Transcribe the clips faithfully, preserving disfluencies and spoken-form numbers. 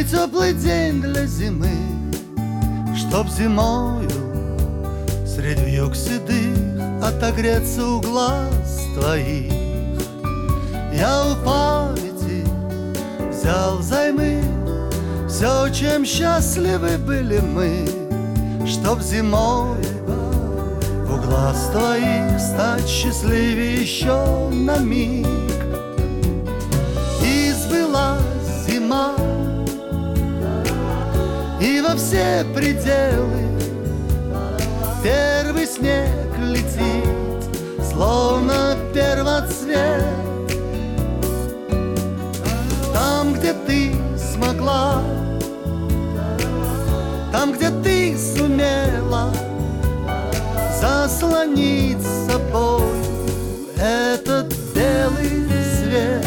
Самый теплый день для зимы, чтоб зимою средь вьюг седых отогреться у глаз твоих. Я у памяти взял взаймы все, чем счастливы были мы, чтоб зимой у глаз твоих стать счастливее еще на миг. И сбылась зима, и во все пределы первый снег летит, словно первоцвет. Там, где ты смогла, там, где ты сумела заслонить с собой этот белый свет.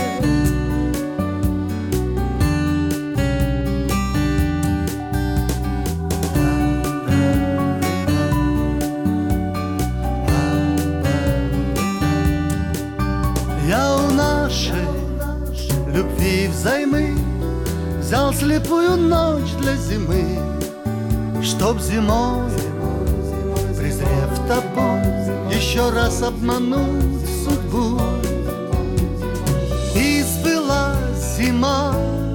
Я у нашей любви взаймы взял слепую ночь для зимы, чтоб зимой, презрев тобой, еще раз обмануть судьбу. И сбылась зима,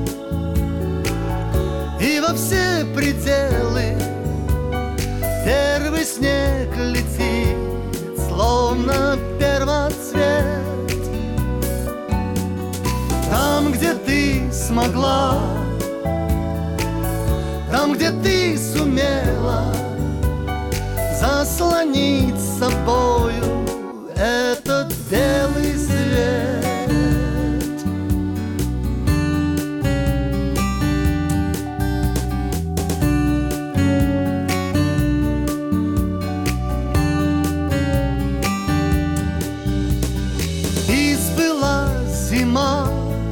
и во все пределы первый снег летит, словно первоцвет. Там, где ты смогла, там, где ты сумела заслонить с собою этот белый свет. И сбылась зима,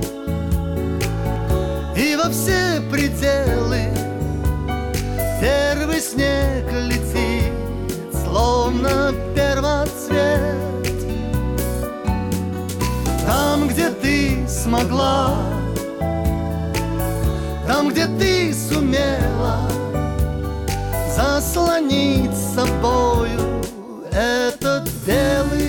и во все пределы первый снег летит, словно первоцвет. Там, где ты смогла, там, где ты сумела заслонить с собою этот белый